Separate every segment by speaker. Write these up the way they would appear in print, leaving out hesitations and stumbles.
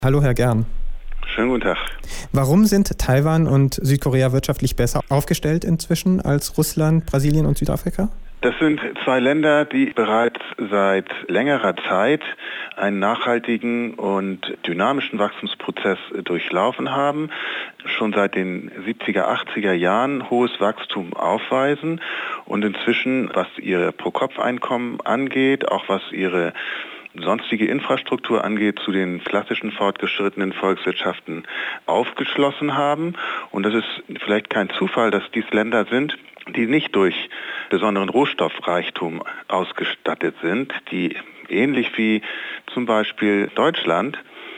Speaker 1: Hallo Herr Gern.
Speaker 2: Schönen guten Tag.
Speaker 1: Warum sind Taiwan und Südkorea wirtschaftlich besser aufgestellt inzwischen als Russland, Brasilien und Südafrika?
Speaker 2: Das sind zwei Länder, die bereits seit längerer Zeit einen nachhaltigen und dynamischen Wachstumsprozess durchlaufen haben, schon seit den 70er, 80er Jahren hohes Wachstum aufweisen und inzwischen, was ihre Pro-Kopf-Einkommen angeht, auch was ihre sonstige Infrastruktur angeht, zu den klassischen fortgeschrittenen Volkswirtschaften aufgeschlossen haben. Und das ist vielleicht kein Zufall, dass dies Länder sind, die nicht durch besonderen Rohstoffreichtum ausgestattet sind, die ähnlich wie zum Beispiel Deutschland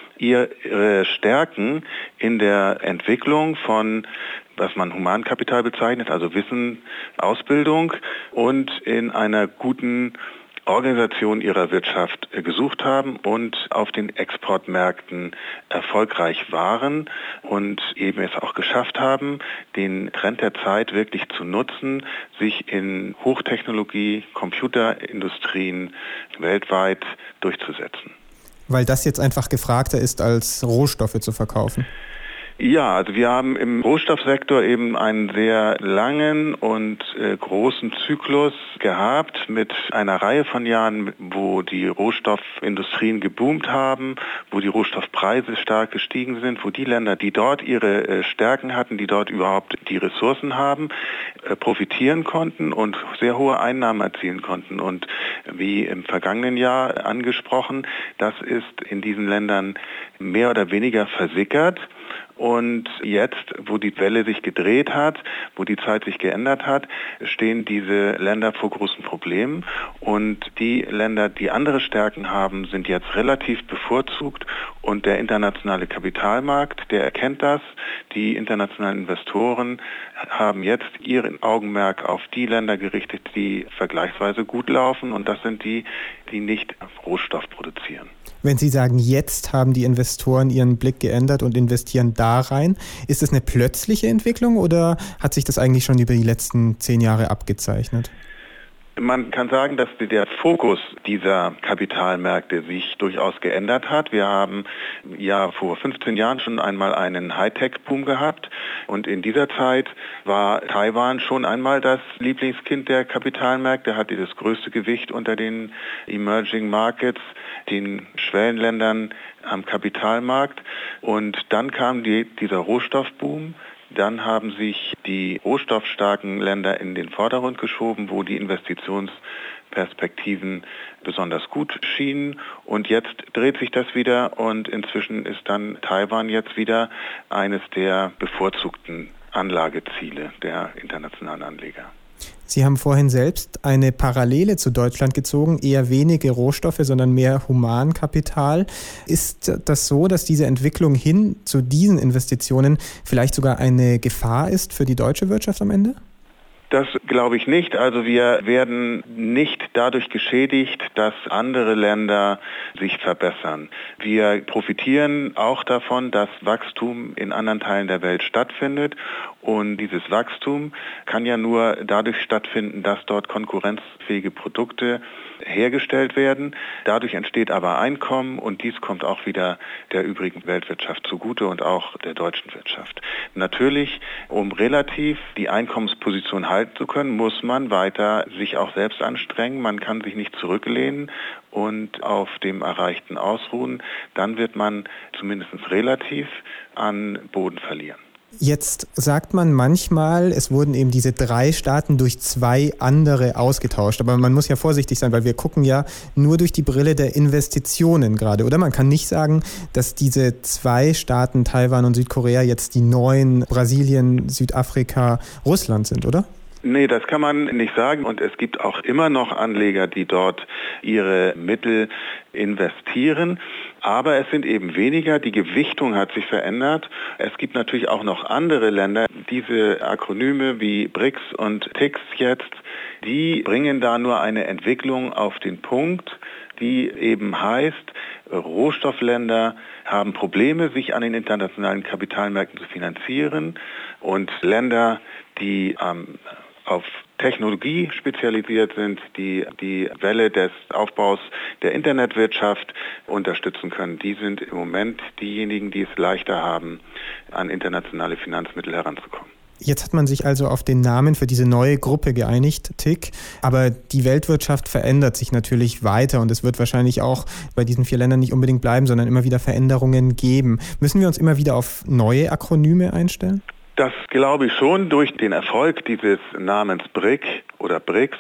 Speaker 2: ihre Stärken in der Entwicklung von, was man Humankapital bezeichnet, also Wissen, Ausbildung und in einer guten Organisation ihrer Wirtschaft gesucht haben und auf den Exportmärkten erfolgreich waren und eben es auch geschafft haben, den Trend der Zeit wirklich zu nutzen, sich in Hochtechnologie, Computerindustrien weltweit durchzusetzen.
Speaker 1: Weil das jetzt einfach gefragter ist, als Rohstoffe zu verkaufen.
Speaker 2: Ja, also wir haben im Rohstoffsektor eben einen sehr langen und großen Zyklus gehabt mit einer Reihe von Jahren, wo die Rohstoffindustrien geboomt haben, wo die Rohstoffpreise stark gestiegen sind, wo die Länder, die dort ihre Stärken hatten, die dort überhaupt die Ressourcen haben, profitieren konnten und sehr hohe Einnahmen erzielen konnten. Und wie im vergangenen Jahr angesprochen, das ist in diesen Ländern mehr oder weniger versickert. Und jetzt, wo die Welle sich gedreht hat, wo die Zeit sich geändert hat, stehen diese Länder vor großen Problemen. Und die Länder, die andere Stärken haben, sind jetzt relativ bevorzugt. Und der internationale Kapitalmarkt, der erkennt das. Die internationalen Investoren haben jetzt ihren Augenmerk auf die Länder gerichtet, die vergleichsweise gut laufen. Und das sind die, die nicht Rohstoff produzieren.
Speaker 1: Wenn Sie sagen, jetzt haben die Investoren ihren Blick geändert und investieren da rein, ist das eine plötzliche Entwicklung oder hat sich das eigentlich schon über die letzten 10 Jahre abgezeichnet?
Speaker 2: Man kann sagen, dass der Fokus dieser Kapitalmärkte sich durchaus geändert hat. Wir haben ja vor 15 Jahren schon einmal einen Hightech-Boom gehabt und in dieser Zeit war Taiwan schon einmal das Lieblingskind der Kapitalmärkte, hatte das größte Gewicht unter den Emerging Markets, den Schwellenländern am Kapitalmarkt und dann kam dieser Rohstoffboom. Dann haben sich die rohstoffstarken Länder in den Vordergrund geschoben, wo die Investitionsperspektiven besonders gut schienen. Und jetzt dreht sich das wieder und inzwischen ist dann Taiwan jetzt wieder eines der bevorzugten Anlageziele der internationalen Anleger.
Speaker 1: Sie haben vorhin selbst eine Parallele zu Deutschland gezogen, eher wenige Rohstoffe, sondern mehr Humankapital. Ist das so, dass diese Entwicklung hin zu diesen Investitionen vielleicht sogar eine Gefahr ist für die deutsche Wirtschaft am Ende?
Speaker 2: Das glaube ich nicht. Also wir werden nicht dadurch geschädigt, dass andere Länder sich verbessern. Wir profitieren auch davon, dass Wachstum in anderen Teilen der Welt stattfindet. Und dieses Wachstum kann ja nur dadurch stattfinden, dass dort konkurrenzfähige Produkte hergestellt werden. Dadurch entsteht aber Einkommen und dies kommt auch wieder der übrigen Weltwirtschaft zugute und auch der deutschen Wirtschaft. Natürlich, um relativ die Einkommensposition halten zu können, muss man weiter sich auch selbst anstrengen. Man kann sich nicht zurücklehnen und auf dem Erreichten ausruhen. Dann wird man zumindest relativ an Boden verlieren.
Speaker 1: Jetzt sagt man manchmal, es wurden eben diese 3 Staaten durch 2 andere ausgetauscht. Aber man muss ja vorsichtig sein, weil wir gucken ja nur durch die Brille der Investitionen gerade. Oder man kann nicht sagen, dass diese 2 Staaten, Taiwan und Südkorea, jetzt die neuen Brasilien, Südafrika, Russland sind, oder?
Speaker 2: Nee, das kann man nicht sagen. Und es gibt auch immer noch Anleger, die dort ihre Mittel investieren. Aber es sind eben weniger. Die Gewichtung hat sich verändert. Es gibt natürlich auch noch andere Länder. Diese Akronyme wie BRICS und TICS jetzt, die bringen da nur eine Entwicklung auf den Punkt, die eben heißt, Rohstoffländer haben Probleme, sich an den internationalen Kapitalmärkten zu finanzieren. Und Länder, die auf technologiespezialisiert sind, die die Welle des Aufbaus der Internetwirtschaft unterstützen können. Die sind im Moment diejenigen, die es leichter haben, an internationale Finanzmittel heranzukommen.
Speaker 1: Jetzt hat man sich also auf den Namen für diese neue Gruppe geeinigt, TIC. Aber die Weltwirtschaft verändert sich natürlich weiter und es wird wahrscheinlich auch bei diesen 4 Ländern nicht unbedingt bleiben, sondern immer wieder Veränderungen geben. Müssen wir uns immer wieder auf neue Akronyme einstellen?
Speaker 2: Das glaube ich schon. Durch den Erfolg dieses Namens BRIC oder BRICS,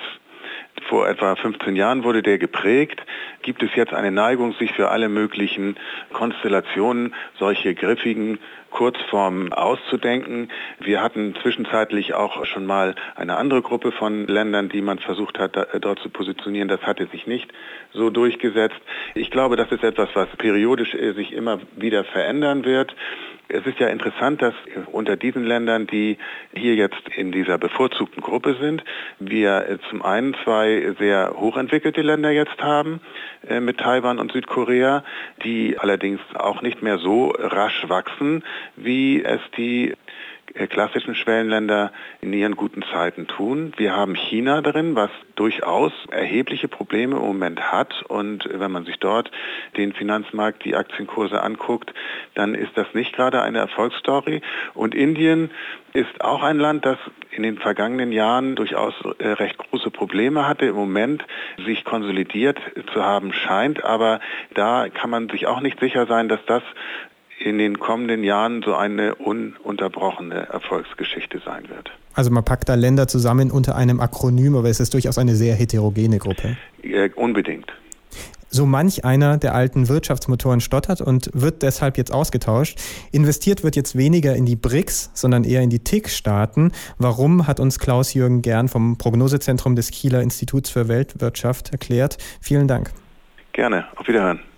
Speaker 2: vor etwa 15 Jahren wurde der geprägt, gibt es jetzt eine Neigung, sich für alle möglichen Konstellationen solche griffigen Kurzformen auszudenken. Wir hatten zwischenzeitlich auch schon mal eine andere Gruppe von Ländern, die man versucht hat, dort zu positionieren. Das hatte sich nicht so durchgesetzt. Ich glaube, das ist etwas, was periodisch sich immer wieder verändern wird. Es ist ja interessant, dass unter diesen Ländern, die hier jetzt in dieser bevorzugten Gruppe sind, wir zum einen 2 sehr hochentwickelte Länder jetzt haben, mit Taiwan und Südkorea, die allerdings auch nicht mehr so rasch wachsen, wie es die klassischen Schwellenländer in ihren guten Zeiten tun. Wir haben China drin, was durchaus erhebliche Probleme im Moment hat. Und wenn man sich dort den Finanzmarkt, die Aktienkurse anguckt, dann ist das nicht gerade eine Erfolgsstory. Und Indien ist auch ein Land, das in den vergangenen Jahren durchaus recht große Probleme hatte, im Moment sich konsolidiert zu haben scheint. Aber da kann man sich auch nicht sicher sein, dass das in den kommenden Jahren so eine ununterbrochene Erfolgsgeschichte sein wird.
Speaker 1: Also man packt da Länder zusammen unter einem Akronym, aber es ist durchaus eine sehr heterogene Gruppe.
Speaker 2: Unbedingt.
Speaker 1: So manch einer der alten Wirtschaftsmotoren stottert und wird deshalb jetzt ausgetauscht. Investiert wird jetzt weniger in die BRICS, sondern eher in die TIC-Staaten. Warum, hat uns Klaus-Jürgen Gern vom Prognosezentrum des Kieler Instituts für Weltwirtschaft erklärt. Vielen Dank.
Speaker 2: Gerne. Auf Wiederhören.